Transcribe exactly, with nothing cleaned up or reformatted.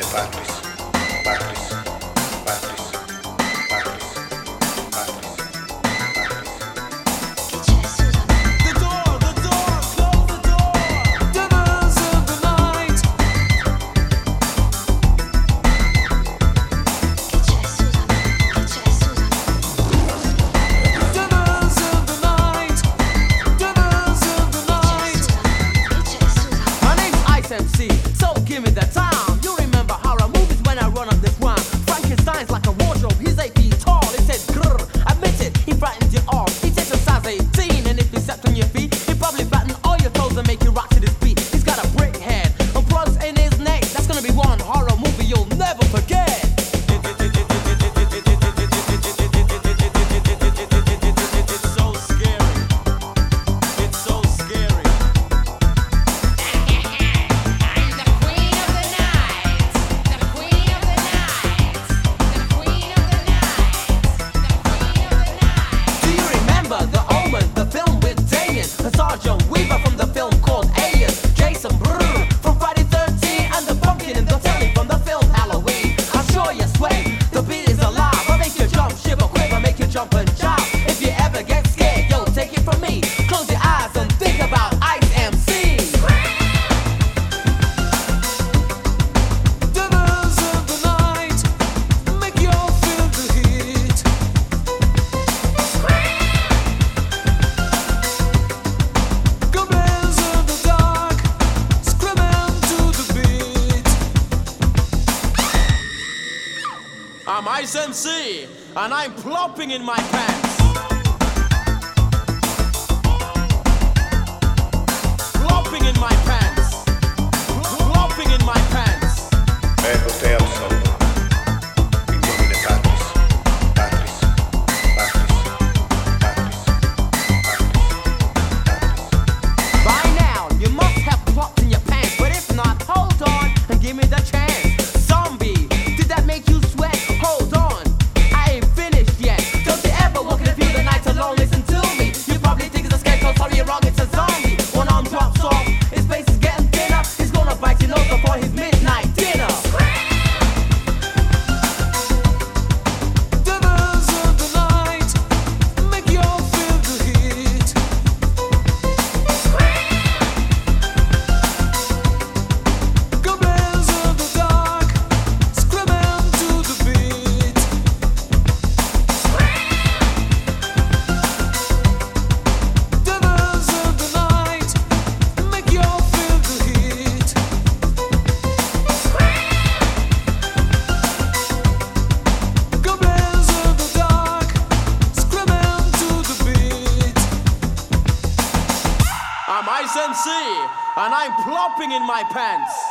Patrice, Patrice, Patrice, Patrice, Patrice, Che c'è, Susan? The door, the door, close the door. Dinners in the night. Che c'è, Susan? Che c'è, Susan? Dinners in the night. Dinners in the night. Che c'è, Susan? My name's Ice M C, so give me the time. You remember horror movies when I run up this rhyme. Frankenstein's like a wardrobe, he's eight feet tall. He said grrr, admit it, he frightens you all. He takes a size eighteen, and if you stepped on your feet, he'd probably fatten all your toes and make you rock to this beat. He's got a brick head and plugs in his neck. That's gonna be one horror movie you'll never forget. It's so scary. It's so scary. I'm the queen of the night. The queen of the night. The queen of the night. The queen of the night. Do you remember The Omen, the film with Damien, and Sergeant Weaver from the film called Alien, Jason Brrr from Friday thirteen, and the pumpkin in the telly from the film Halloween? I'm sure you sway, the beat is alive. I'll make you jump, shiver, quiver, make you jump and jive. If you ever get scared, yo, take it from me. Close your eyes and think about Ice M C. Dinners in the night. Make you feel the heat. Goblins in the dark, screaming to the beat. I'm Ice M C, and I'm plopping in my pants. Plopping in my pants. Plopping in my pants. Bevo Teo Solo, il nome di Patrice, Patrice, Patrice, Patrice, Patrice. By now, you must have plopped in your pants, but if not, hold on and give me the chance. Zombie, did that make you sweat? Hold on, I ain't finished yet. Don't you ever walk in the field at night alone? Listen to me. You probably think it's a scarecrow, sorry you're wrong, it's a zombie. One arm drops off, his face is getting thinner. He's gonna bite your nose before his midnight dinner. Dinners in the night. Make you feel the heat. Goblins in the dark, screaming to the beat. Dinners in the night. Make you feel the heat. Goblins in the dark, screaming to the beat. I'm Ice M C, and I'm plopping in my pants.